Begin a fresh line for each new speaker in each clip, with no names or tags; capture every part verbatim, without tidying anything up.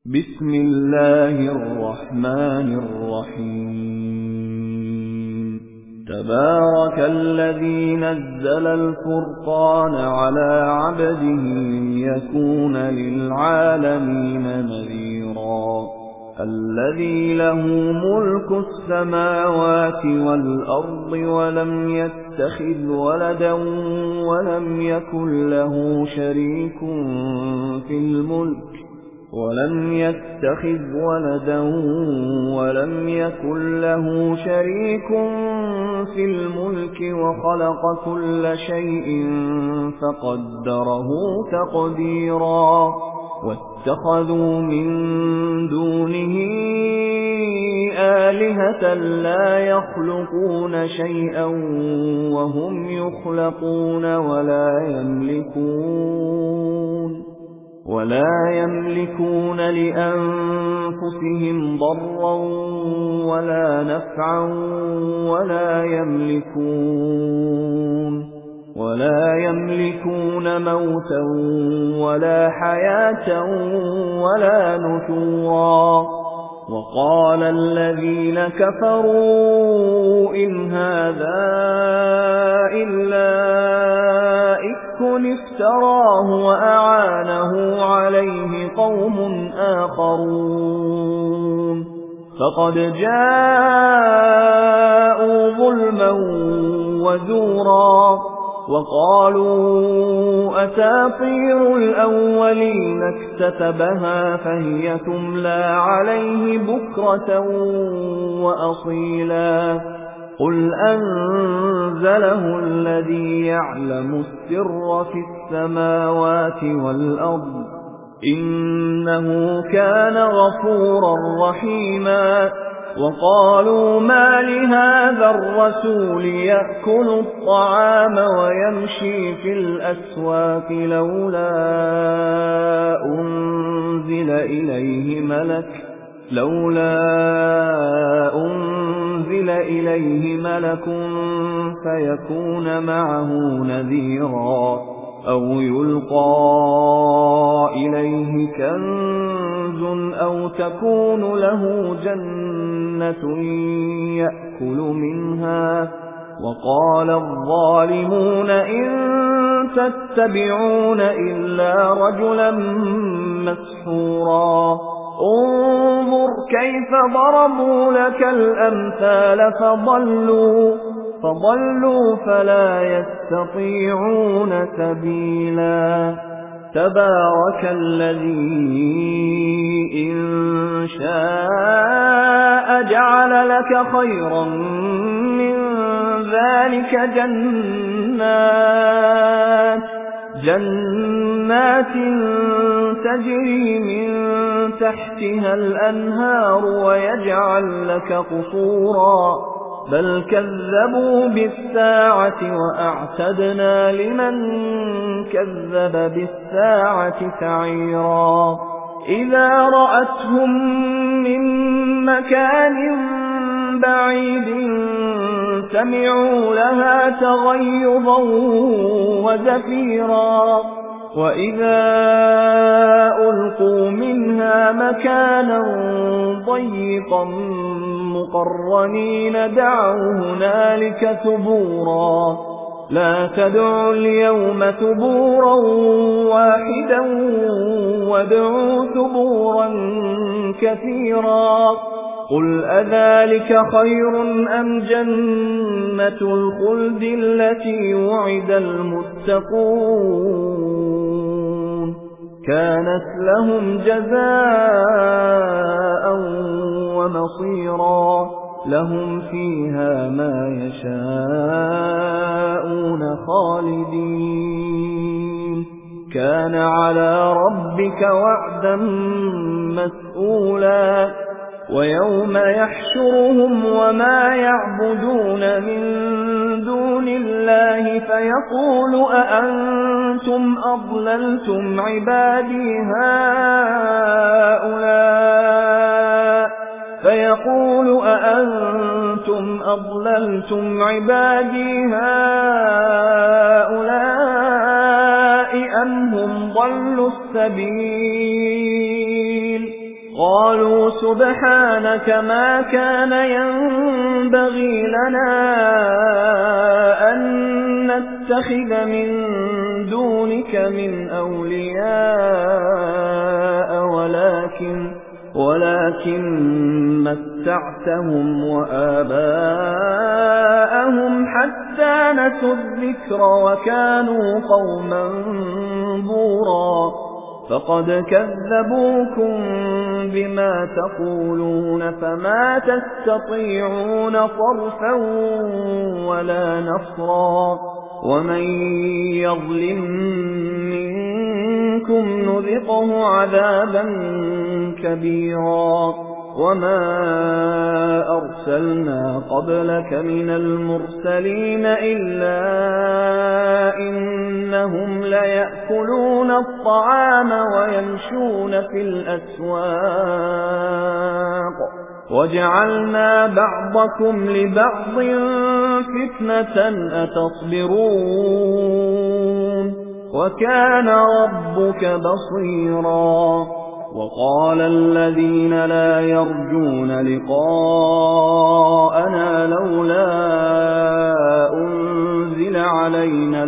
بسم الله الرحمن الرحيم تبارك الذي نزل الفرقان على عبده ليكون للعالمين نذيرا الذي له ملك السماوات والأرض ولم يتخذ ولدا ولم يكن له شريك في الملك ولم يتخذ ولدا ولم يكن له شريك في الملك وخلق كل شيء فقدره تقديرا واتخذوا من دونه آلهة لا يخلقون شيئا وهم يخلقون ولا يملكون ولا يملكون لأنفسهم ضرا ولا نفعا ولا يملكون ولا يملكون موتا ولا حياة ولا نشورا وقال الذين كفروا إن هذا إلا إفك افتراه وأعانه عليه قوم آخرون فقد جاءوا ظلما وزورا وقالوا أساطير الأولين اكتتبها فهي تملى عليه بكرة وأصيلا قل أنزله الذي يعلم السر في السماوات والأرض إنه كان غفورا رحيما وقالوا ما لهذا الرسول يأكل الطعام ويمشي في الأسواق لولا أنزل إليه ملك لولا أنزل إليه ملك فيكون معه نذيرا أو يلقى إليه كنز أو تكون له جنة يأكل منها وقال الظالمون إن تتبعون إلا رجلا مسحورا انظر كيف ضربوا لك الأمثال فضلوا فضلوا فلا يستطيعون سبيلا تبارك الذي إن شاء جعل لك خيرا من ذلك جنات جنات تجري من تحتها الأنهار ويجعل لك قصورا بل كذبوا بالساعة وأعتدنا لمن كذب بالساعة سعيرا إذا رأتهم من مكان بعيد سمعوا لها تغيظا وزفيرا وإذا ألقوا منها مكانا ضيقا مقرنين دعوا هنالك ثبورا لا تدعوا اليوم ثبورا واحدا وادعوا ثبورا كثيرا قل أذلك خير أم جنة الخلد التي وعد المتقون كانت لهم جزاء ومصيرا لهم فيها ما يشاءون خالدين كان على ربك وعدا مسئولا ويوم يحشرهم وما يعبدون من دون الله فيقول أأنتم أضللتم عبادي هؤلاء فيقول أأنتم أضللتم عبادي هؤلاء أم هم ضلوا السبيل قالوا سبحانك ما كان ينبغي لنا أن نتخذ من دونك من أولياء ولكن ولكن متعتهم وآباءهم حتى نسوا الذكر وكانوا قوما بورا فقد كذبوكم بما تقولون فما تستطيعون صرفا ولا نصرا ومن يظلم منكم نذقه عذابا كبيرا وما أرسلنا قبلك من المرسلين إلا إنهم ليأكلون الطعام ويمشون في الأسواق وجعلنا بعضكم لبعض فتنة أتصبرون وكان ربك بصيرا وقال الذين لا يرجون لقاءنا لولا أنزل علينا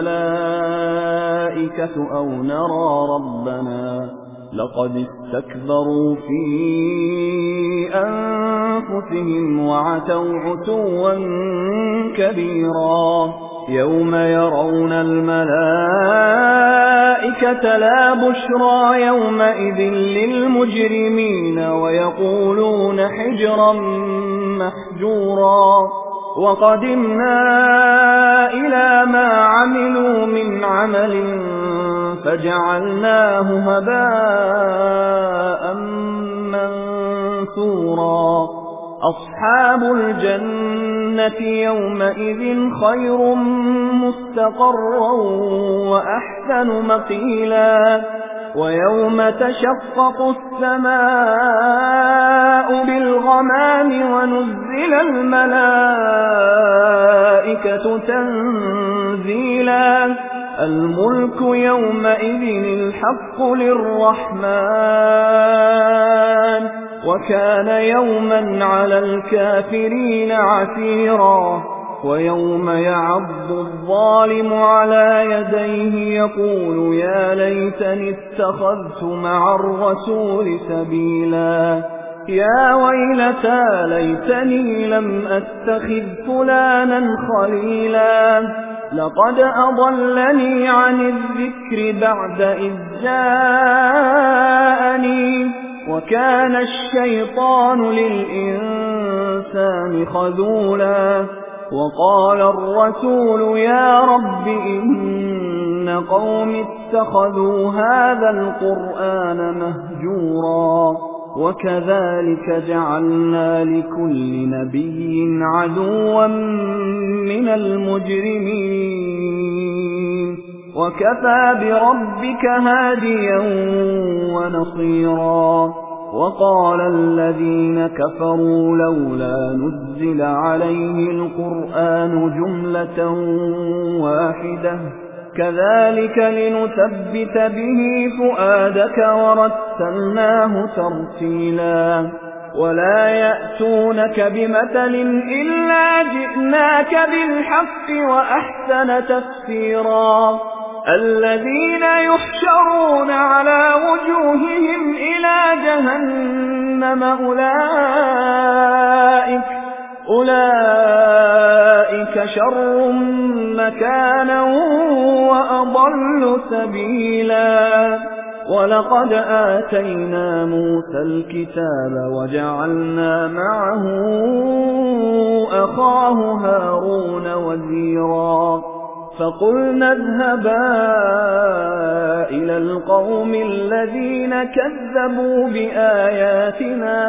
الملائكة أو نرى ربنا لقد استكبروا في أنفسهم وعتوا عتوا كبيرا يوم يرون الملائكة لا بشرى يومئذ للمجرمين ويقولون حجرا محجورا وقدمنا إلى ما عملوا من عمل فجعلناه هباء منثورا أصحاب الجنة يومئذ خير مستقرا وأحسن مقيلا ويوم تشقق السماء بالغمام ونزل الملائكة تنزيلا الملك يومئذ الحق للرحمن وكان يوما على الكافرين عسيرا ويوم يعض الظالم على يديه يقول يا ليتني اتخذت مع الرسول سبيلا يا ويلتى ليتني لم أتخذ فلانا خليلا لقد أضلني عن الذكر بعد إذ جاءني وكان الشيطان للإنسان خذولا وقال الرسول يا رب إن قوم اتخذوا هذا القرآن مهجورا وكذلك جعلنا لكل نبي عدوا من المجرمين وكفى بربك هاديا ونصيرا وقال الذين كفروا لولا نزل عليه القرآن جملة واحدة كذلك لنثبت به فؤادك ورتلناه ترتيلا ولا يأتونك بمثل إلا جئناك بالحق وأحسن تفسيرا الذين يحشرون على وجوههم إلى جهنم أولئك أولئك شر مكانا وأضل سبيلا ولقد آتينا موسى الكتاب وجعلنا معه أخاه هارون وزيرا فقلنا اذهبا إلى القوم الذين كذبوا بآياتنا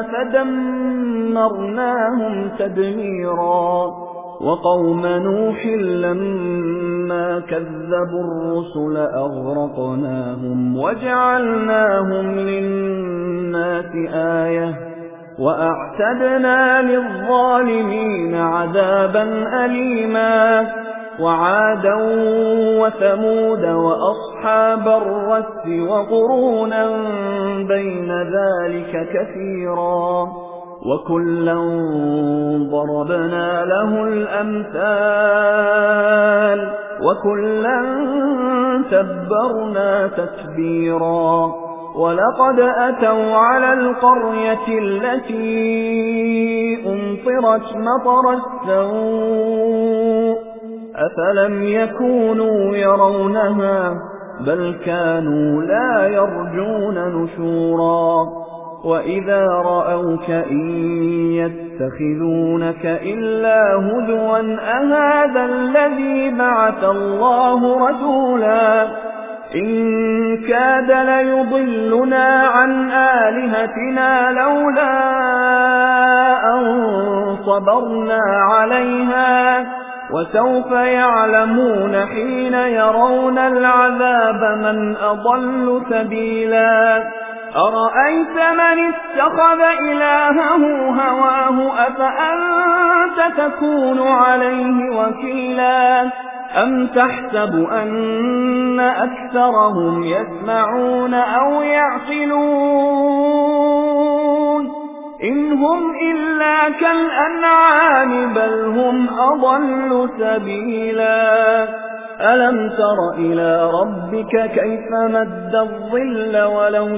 فدمرناهم تدميرا وقوم نوح لما كذبوا الرسل أغرقناهم وجعلناهم للناس آية وأعتدنا للظالمين عذابا أليما وعادا وثمود وأصحاب الرس وقرونا بين ذلك كثيرا وكلا ضربنا له الأمثال وكلا تبرنا تتبيرا ولقد أتوا على القرية التي أمطرت مطر السوء أفلم يكونوا يرونها بل كانوا لا يرجون نشورا وإذا رأوك إن يتخذونك إلا هزوا أهذا الذي بعث الله رسولا إن كاد ليضلنا عن آلهتنا لولا أن صبرنا عليها وسوف يعلمون حين يرون العذاب من أضل سبيلا أرأيت من اتخذ إلهه هواه أفأنت تكون عليه وكيلا أم تحسب أن أكثرهم يسمعون أو يعقلون إن هم إلا كالأنعام بل هم أضل سبيلا ألم تر إلى ربك كيف مد الظل ولو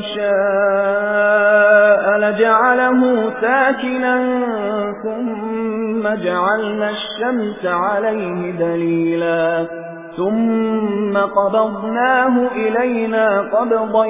شاء لجعله ساكنا ثم جعلنا الشمس عليه دليلا ثم قبضناه إلينا قبضا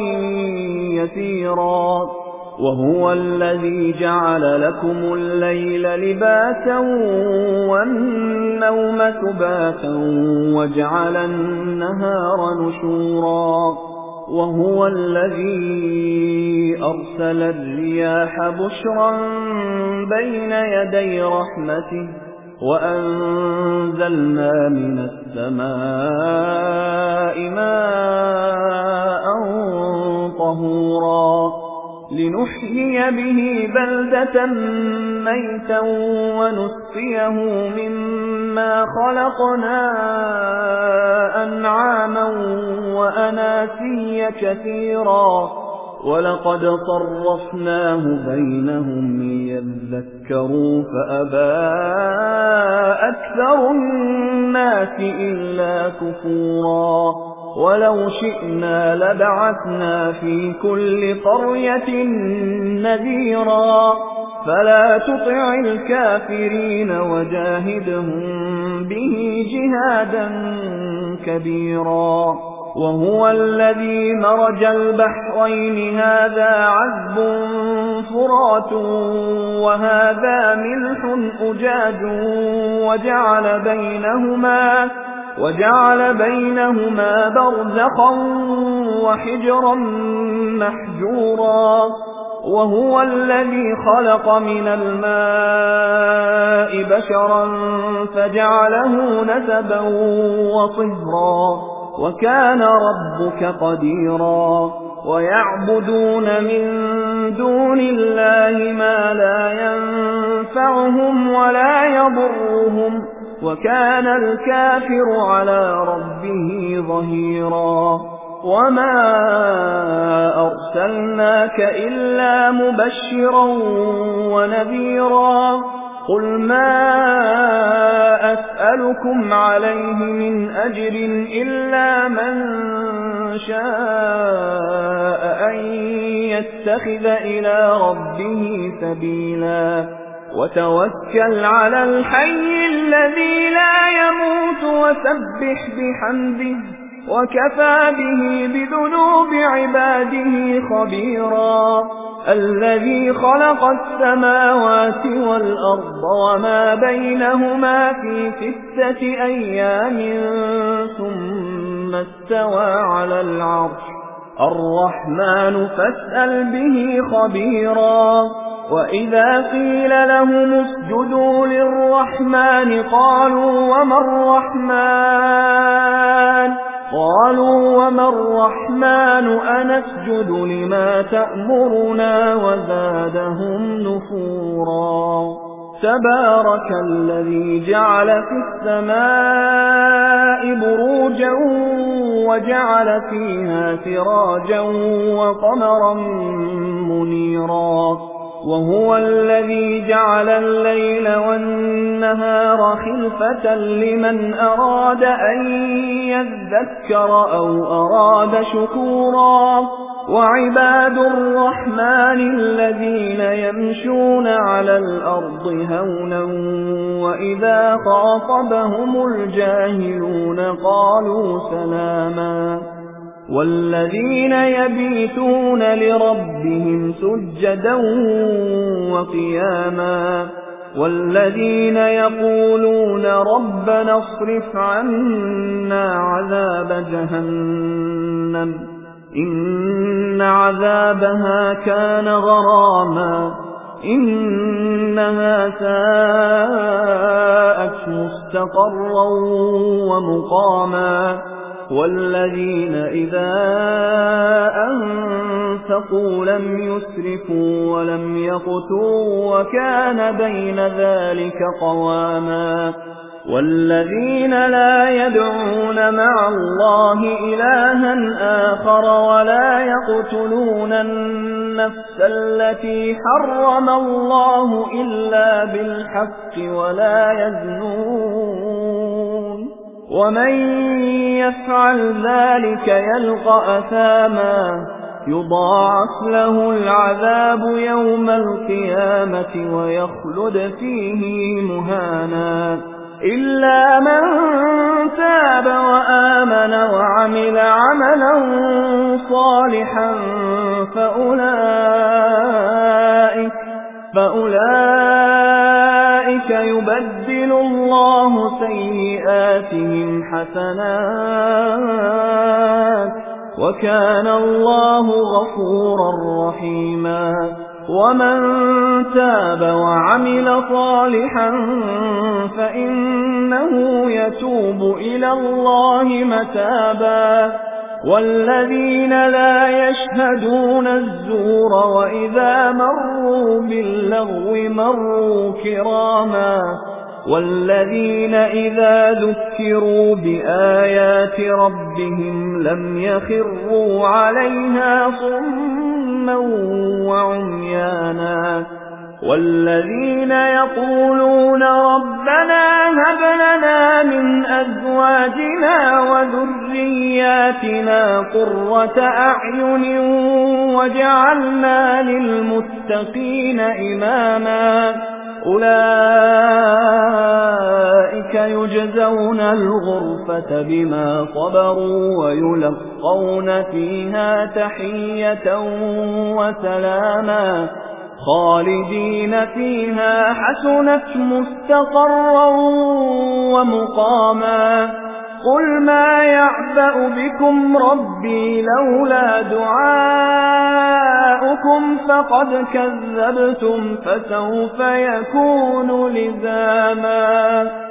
يسيرا وهو الذي جعل لكم الليل لباسا والنوم سباتا وجعل النهار نشورا وهو الذي أرسل الرياح بشرا بين يدي رحمته وأنزلنا من السماء ماء طهورا لنحيي به بلدة ميتا ونسقيه مما خلقنا أنعاما وأناسيا كثيرا ولقد صرفناه بينهم ليذكروا فأبى أكثر الناس إلا كفورا ولو شئنا لبعثنا في كل قرية نذيرا فلا تطع الكافرين وجاهدهم به جهادا كبيرا وهو الذي مرج البحرين هذا عذب فرات وهذا ملح أجاج وجعل بينهما وجعل بينهما برزخا وحجرا محجورا وهو الذي خلق من الماء بشرا فجعله نسبا وصهرا وكان ربك قديرا ويعبدون من دون الله ما لا ينفعهم ولا يضرهم وكان الكافر على ربه ظهيرا وما أرسلناك إلا مبشرا ونذيرا قل ما أسألكم عليه من أجر إلا من شاء أن يتخذ إلى ربه سبيلا وتوكل على الحي الذي لا يموت وسبح بحمده وكفى به بذنوب عباده خبيرا الذي خلق السماوات والأرض وما بينهما في ستة أيام ثم استوى على العرش الرحمن فاسأل به خبيرا وإذا قيل لهم اسجدوا للرحمن قالوا وما الرحمن قالوا وما الرحمن أنسجد لما تأمرنا وزادهم نفورا تبارك الذي جعل في السماء بروجا وجعل فيها سراجا وقمرا منيرا وهو الذي جعل الليل والنهار خلفة لمن أراد أن يذكر أو أراد شكورا وعباد الرحمن الذين يمشون على الأرض هونا وإذا خاطبهم الجاهلون قالوا سلاما والذين يبيتون لربهم سجدا وقياما والذين يقولون ربنا اصرف عنا عذاب جهنم إن عذابها كان غراما إنها ساءت مستقرا ومقاما والذين إذا أنفقوا لم يسرفوا ولم يقتروا وكان بين ذلك قواما والذين لا يدعون مع الله إلها آخر ولا يقتلون النفس التي حرم الله إلا بالحق ولا يزنون ومن يفعل ذلك يلقى أثاما يضاعف له العذاب يوم القيامة ويخلد فيه مهانا إلا من تاب وآمن وعمل عملا صالحا فأولئك, فأولئك يبدل الله سيئاتهم حسنات وكان الله غفورا رحيما ومن تاب وعمل صالحا فإنه يتوب إلى الله متابا والذين لا يشهدون الزور وإذا مروا باللغو مروا كراما والذين إذا ذكروا بآيات ربهم لم يخروا عليها صما وعميانا والذين يقولون ربنا هب لنا من أزواجنا وذرياتنا قرة أعين واجعلنا للمتقين إماما أولئك يجزون الغرفة بما صبروا ويلقون فيها تحية وسلاما خالدين فيها حسنت مستقرا ومقاما قل ما يعبأ بكم ربي لولا دعاؤكم فقد كذبتم فسوف يكون لزاما